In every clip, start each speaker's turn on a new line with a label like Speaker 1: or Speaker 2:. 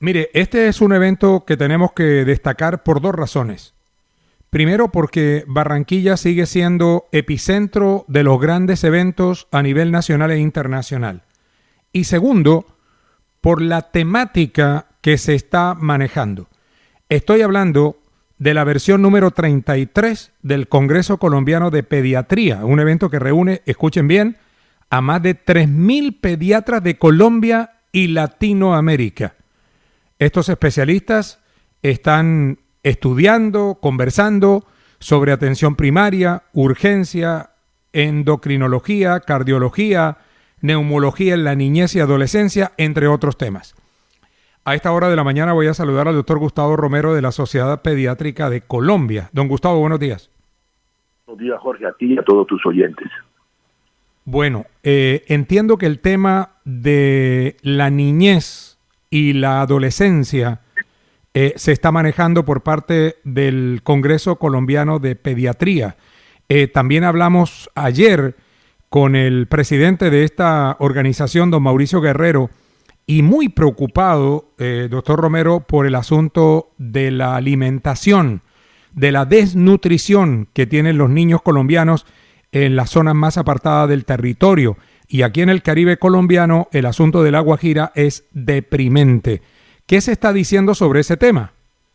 Speaker 1: Mire, este es un evento que tenemos que destacar por dos razones. Primero, porque Barranquilla sigue siendo epicentro de los grandes eventos a nivel nacional e internacional. Y segundo, por la temática que se está manejando. Estoy hablando de la versión número 33 del Congreso Colombiano de Pediatría, un evento que reúne, escuchen bien, a más de 3.000 pediatras de Colombia y Latinoamérica. Estos especialistas están estudiando, conversando sobre atención primaria, urgencia, endocrinología, cardiología, neumología en la niñez y adolescencia, entre otros temas. A esta hora de la mañana voy a saludar al doctor Gustavo Romero de la Sociedad Pediátrica de Colombia. Don Gustavo, buenos días.
Speaker 2: Buenos días, Jorge, a ti y a todos tus oyentes.
Speaker 1: Bueno, entiendo que el tema de la niñez y la adolescencia se está manejando por parte del Congreso Colombiano de Pediatría. También hablamos ayer con el presidente de esta organización, don Mauricio Guerrero, y muy preocupado, doctor Romero, por el asunto de la alimentación, de la desnutrición que tienen los niños colombianos en las zonas más apartadas del territorio. Y aquí en el Caribe colombiano el asunto del agua Guajira es deprimente. ¿Qué se está diciendo sobre ese tema?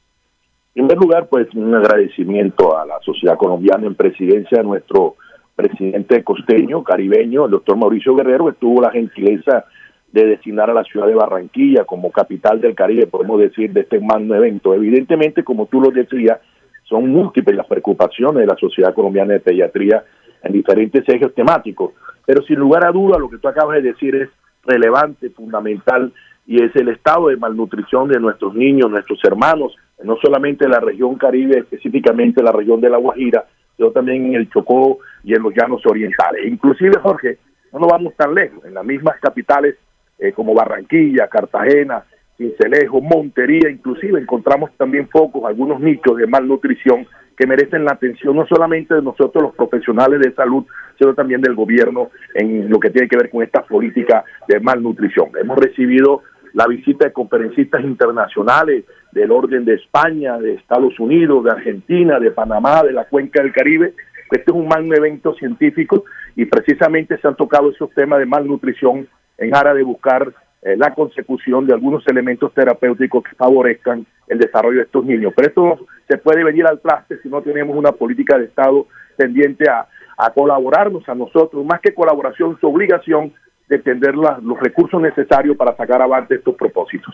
Speaker 2: En primer lugar, pues un agradecimiento a la sociedad colombiana en presidencia de nuestro presidente costeño, caribeño, el doctor Mauricio Guerrero, que tuvo la gentileza de designar a la ciudad de Barranquilla como capital del Caribe, podemos decir, de este magno evento. Evidentemente, como tú lo decías, son múltiples las preocupaciones de la Sociedad Colombiana de Pediatría en diferentes ejes temáticos, pero sin lugar a duda lo que tú acabas de decir es relevante, fundamental, y es el estado de malnutrición de nuestros niños, nuestros hermanos, no solamente en la región Caribe, específicamente en la región de La Guajira, sino también en el Chocó y en los llanos orientales. Inclusive, Jorge, no nos vamos tan lejos, en las mismas capitales como Barranquilla, Cartagena, Sincelejo, Montería, inclusive encontramos también focos, algunos nichos de malnutrición que merecen la atención no solamente de nosotros los profesionales de salud, sino también del gobierno en lo que tiene que ver con esta política de malnutrición. Hemos recibido la visita de conferencistas internacionales del orden de España, de Estados Unidos, de Argentina, de Panamá, de la Cuenca del Caribe. Este es un magno evento científico y precisamente se han tocado esos temas de malnutrición en aras de buscar la consecución de algunos elementos terapéuticos que favorezcan el desarrollo de estos niños. Pero esto se puede venir al traste si no tenemos una política de Estado tendiente a colaborarnos a nosotros, más que colaboración, su obligación de tender los recursos necesarios para sacar adelante estos propósitos.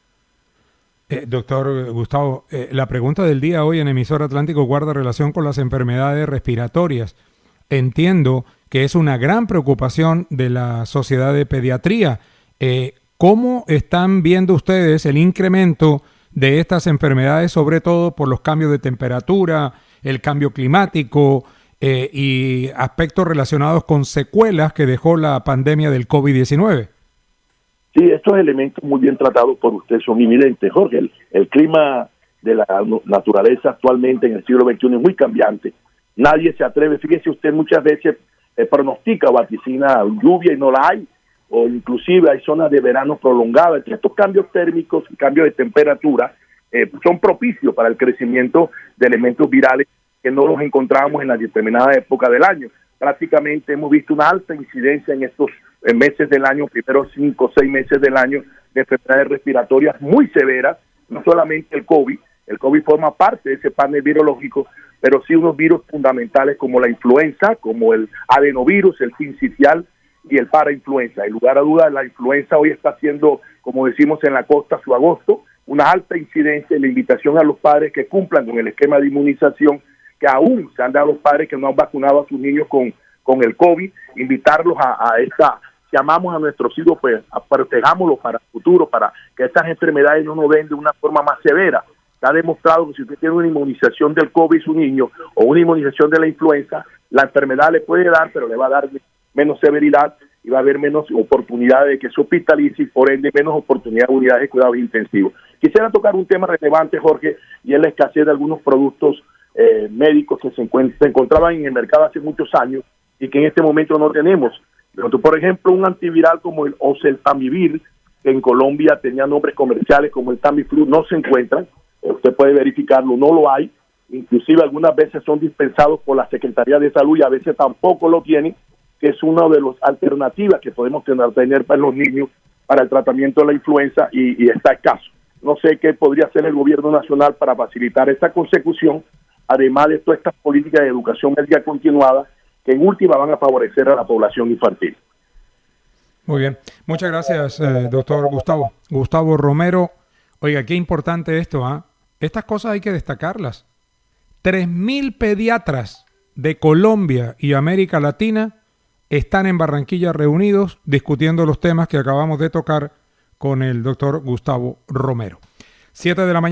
Speaker 1: Doctor Gustavo, la pregunta del día hoy en Emisora Atlántico guarda relación con las enfermedades respiratorias. Entiendo que es una gran preocupación de la Sociedad de Pediatría. ¿Cómo están viendo ustedes el incremento de estas enfermedades, sobre todo por los cambios de temperatura, el cambio climático y aspectos relacionados con secuelas que dejó la pandemia del COVID-19?
Speaker 2: Sí, estos elementos muy bien tratados por usted son inminentes, Jorge. El clima de la naturaleza actualmente en el siglo XXI es muy cambiante. Nadie se atreve, fíjese usted, muchas veces pronostica o vaticina lluvia y no la hay, o inclusive hay zonas de verano prolongadas. Estos cambios térmicos y cambios de temperatura son propicios para el crecimiento de elementos virales que no los encontramos en la determinada época del año. Prácticamente hemos visto una alta incidencia en estos meses del año, primeros 5 o 6 meses del año, de enfermedades respiratorias muy severas, no solamente el COVID forma parte de ese panel virológico, pero sí unos virus fundamentales como la influenza, como el adenovirus, el sincicial y el parainfluenza. En lugar a dudas, la influenza hoy está haciendo, como decimos en la costa, su agosto, una alta incidencia. La invitación a los padres que cumplan con el esquema de inmunización, que aún se han dado a los padres que no han vacunado a sus niños con el COVID, invitarlos a esta, llamamos a nuestros hijos, pues, a protejámoslos para el futuro, para que estas enfermedades no nos den de una forma más severa. Está demostrado que si usted tiene una inmunización del COVID su niño, o una inmunización de la influenza, la enfermedad le puede dar, pero le va a dar menos severidad y va a haber menos oportunidades de que se hospitalice y por ende menos oportunidades de unidades de cuidados intensivos. Quisiera tocar un tema relevante, Jorge, y es la escasez de algunos productos médicos que se encontraban en el mercado hace muchos años y que en este momento no tenemos. Por ejemplo, un antiviral como el oseltamivir que en Colombia tenían nombres comerciales como el Tamiflu, no se encuentran. Usted puede verificarlo, no lo hay. Inclusive algunas veces son dispensados por la Secretaría de Salud y a veces tampoco lo tienen, que es una de las alternativas que podemos tener para los niños para el tratamiento de la influenza y está escaso. No sé qué podría hacer el gobierno nacional para facilitar esta consecución, además de todas estas políticas de educación médica continuada que en última van a favorecer a la población infantil.
Speaker 1: Muy bien. Muchas gracias, doctor Gustavo. Gustavo Romero. Oiga, qué importante esto, ¿ah? Estas cosas hay que destacarlas. 3.000 pediatras de Colombia y América Latina están en Barranquilla reunidos discutiendo los temas que acabamos de tocar con el doctor Gustavo Romero. 7 de la mañana.